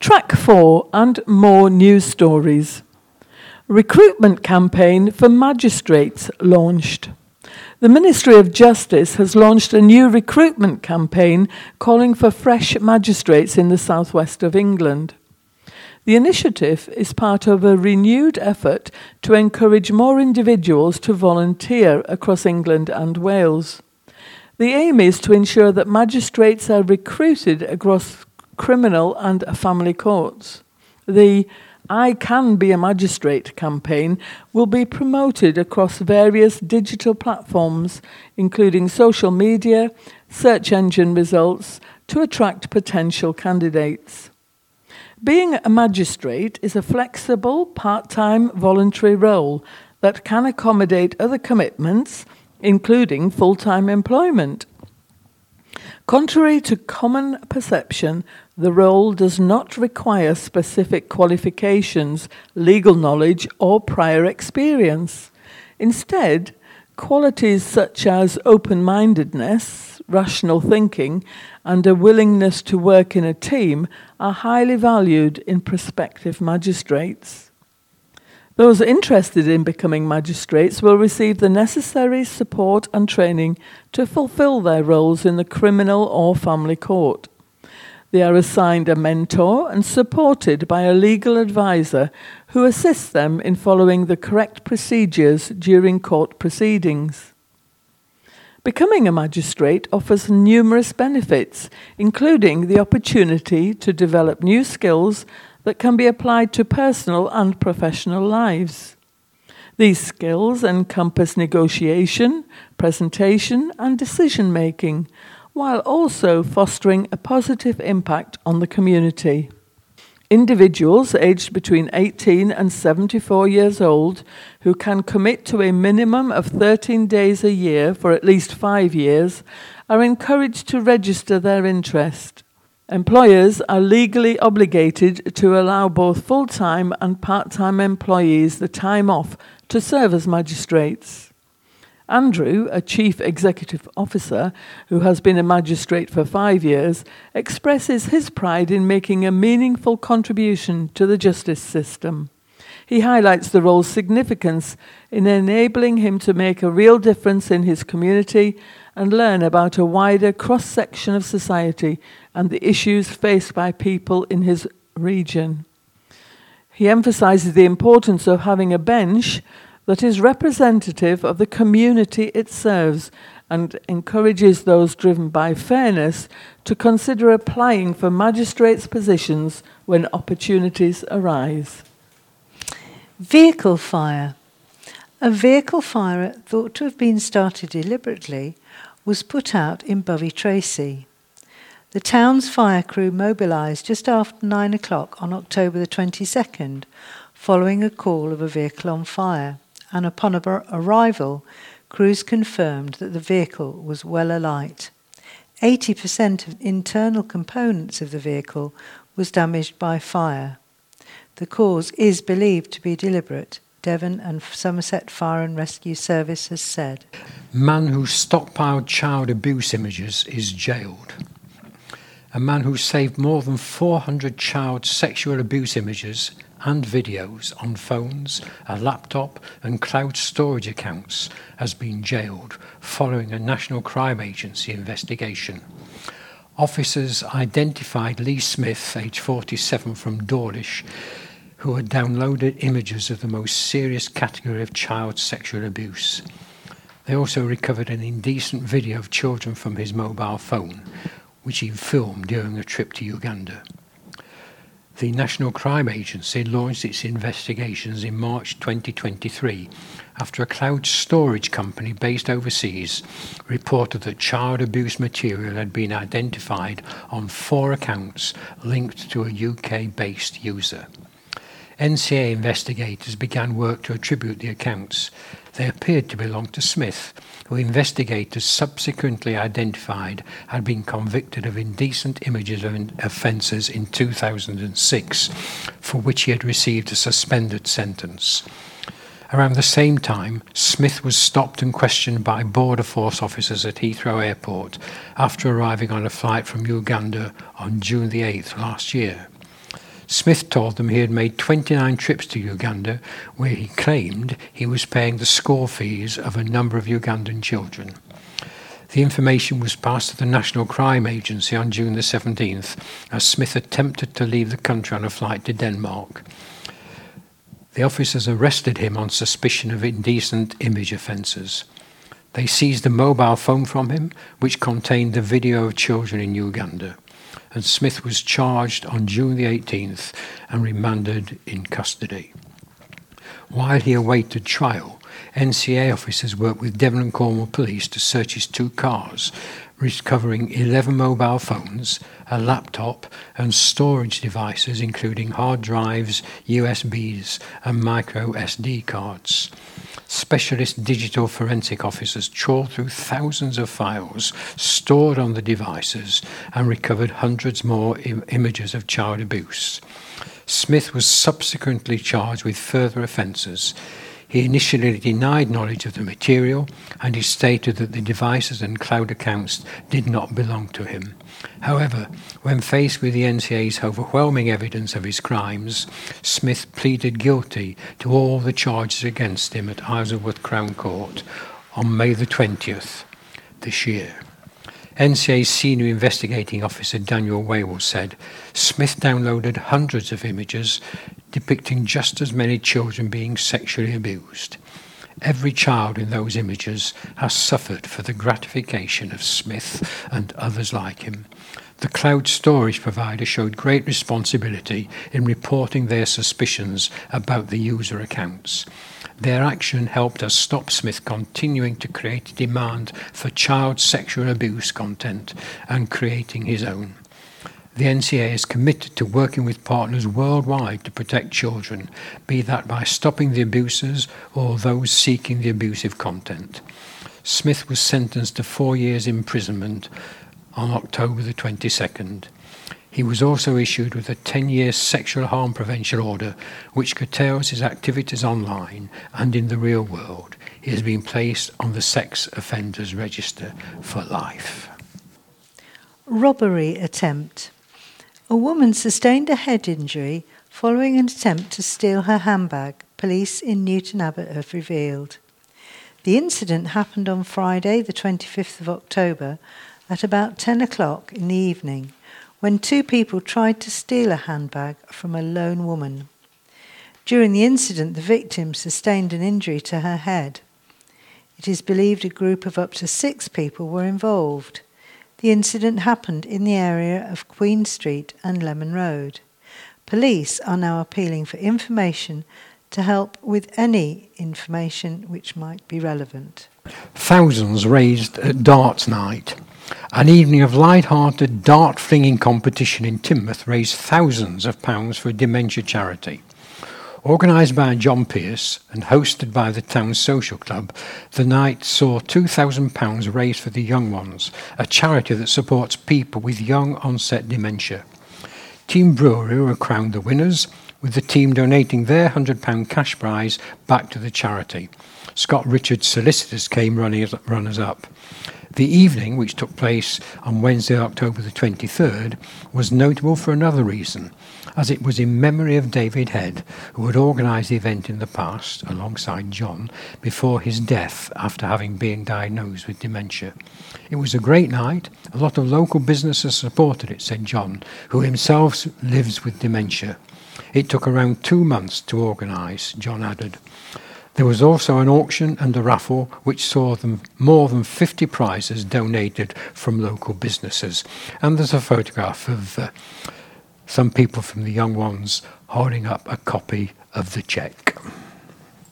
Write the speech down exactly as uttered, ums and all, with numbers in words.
Track four and more news stories. Recruitment campaign for magistrates launched. The Ministry of Justice has launched a new recruitment campaign calling for fresh magistrates in the southwest of England. The initiative is part of a renewed effort to encourage more individuals to volunteer across England and Wales. The aim is to ensure that magistrates are recruited across criminal and family courts. The I Can Be a Magistrate campaign will be promoted across various digital platforms, including social media, search engine results, to attract potential candidates. Being a magistrate is a flexible, part-time voluntary role that can accommodate other commitments, including full-time employment. Contrary to common perception, the role does not require specific qualifications, legal knowledge, or prior experience. Instead, qualities such as open-mindedness, rational thinking, and a willingness to work in a team are highly valued in prospective magistrates. Those interested in becoming magistrates will receive the necessary support and training to fulfill their roles in the criminal or family court. They are assigned a mentor and supported by a legal advisor who assists them in following the correct procedures during court proceedings. Becoming a magistrate offers numerous benefits, including the opportunity to develop new skills that can be applied to personal and professional lives. These skills encompass negotiation, presentation, and decision-making, while also fostering a positive impact on the community. Individuals aged between eighteen and seventy-four years old who can commit to a minimum of thirteen days a year for at least five years are encouraged to register their interest. Employers are legally obligated to allow both full-time and part-time employees the time off to serve as magistrates. Andrew, a chief executive officer who has been a magistrate for five years, expresses his pride in making a meaningful contribution to the justice system. He highlights the role's significance in enabling him to make a real difference in his community and learn about a wider cross-section of society and the issues faced by people in his region. He emphasizes the importance of having a bench that is representative of the community it serves and encourages those driven by fairness to consider applying for magistrates' positions when opportunities arise. Vehicle fire. A vehicle fire thought to have been started deliberately was put out in Bovey Tracy. The town's fire crew mobilised just after nine o'clock on October the twenty-second, following a call of a vehicle on fire, and upon arrival, crews confirmed that the vehicle was well alight. eighty percent of internal components of the vehicle was damaged by fire. The cause is believed to be deliberate, Devon and Somerset Fire and Rescue Service has said. Man who stockpiled child abuse images is jailed. A man who saved more than four hundred child sexual abuse images and videos on phones, a laptop and cloud storage accounts has been jailed following a National Crime Agency investigation. Officers identified Lee Smith, age forty-seven, from Dawlish, who had downloaded images of the most serious category of child sexual abuse. They also recovered an indecent video of children from his mobile phone, which he filmed during a trip to Uganda. The National Crime Agency launched its investigations in March twenty twenty-three after a cloud storage company based overseas reported that child abuse material had been identified on four accounts linked to a U K-based user. N C A investigators began work to attribute the accounts. They appeared to belong to Smith, who investigators subsequently identified had been convicted of indecent images offences in two thousand six, for which he had received a suspended sentence. Around the same time, Smith was stopped and questioned by Border Force officers at Heathrow Airport after arriving on a flight from Uganda on June the eighth last year. Smith told them he had made twenty-nine trips to Uganda, where he claimed he was paying the school fees of a number of Ugandan children. The information was passed to the National Crime Agency on June the seventeenth, as Smith attempted to leave the country on a flight to Denmark. The officers arrested him on suspicion of indecent image offences. They seized a mobile phone from him, which contained the video of children in Uganda, and Smith was charged on June the eighteenth and remanded in custody. While he awaited trial, N C A officers worked with Devon and Cornwall Police to search his two cars, recovering eleven mobile phones, a laptop and storage devices including hard drives, U S Bs and micro S D cards. Specialist digital forensic officers trawled through thousands of files stored on the devices and recovered hundreds more im- images of child abuse. Smith was subsequently charged with further offences. He initially denied knowledge of the material, and he stated that the devices and cloud accounts did not belong to him. However, when faced with the N C A's overwhelming evidence of his crimes, Smith pleaded guilty to all the charges against him at Isleworth Crown Court on May the twentieth this year. N C A Senior Investigating Officer Daniel Waywell said, Smith downloaded hundreds of images depicting just as many children being sexually abused. Every child in those images has suffered for the gratification of Smith and others like him. The cloud storage provider showed great responsibility in reporting their suspicions about the user accounts. Their action helped us stop Smith continuing to create a demand for child sexual abuse content and creating his own. The N C A is committed to working with partners worldwide to protect children, be that by stopping the abusers or those seeking the abusive content. Smith was sentenced to four years imprisonment on October the twenty-second. He was also issued with a ten-year sexual harm prevention order, which curtails his activities online and in the real world. He has been placed on the sex offenders register for life. Robbery attempt. A woman sustained a head injury following an attempt to steal her handbag, police in Newton Abbot have revealed. The incident happened on Friday, the twenty-fifth of October, at about ten o'clock in the evening, when two people tried to steal a handbag from a lone woman. During the incident, the victim sustained an injury to her head. It is believed a group of up to six people were involved. The incident happened in the area of Queen Street and Lemon Road. Police are now appealing for information to help with any information which might be relevant. Thousands raised at darts night. An evening of light-hearted dart-flinging competition in Teignmouth raised thousands of pounds for a dementia charity. Organised by John Pearce and hosted by the town social club, the night saw two thousand pounds raised for the Young Ones, a charity that supports people with young onset dementia. Team Brewery were crowned the winners, with the team donating their one hundred pounds cash prize back to the charity. Scott Richards Solicitors came runners-up. The evening, which took place on Wednesday, October the twenty-third, was notable for another reason, as it was in memory of David Head, who had organised the event in the past, alongside John, before his death after having been diagnosed with dementia. It was a great night. A lot of local businesses supported it, said John, who himself lives with dementia. It took around two months to organise, John added. There was also an auction and a raffle which saw them more than fifty prizes donated from local businesses. And there's a photograph of uh, some people from the Young Ones holding up a copy of the cheque.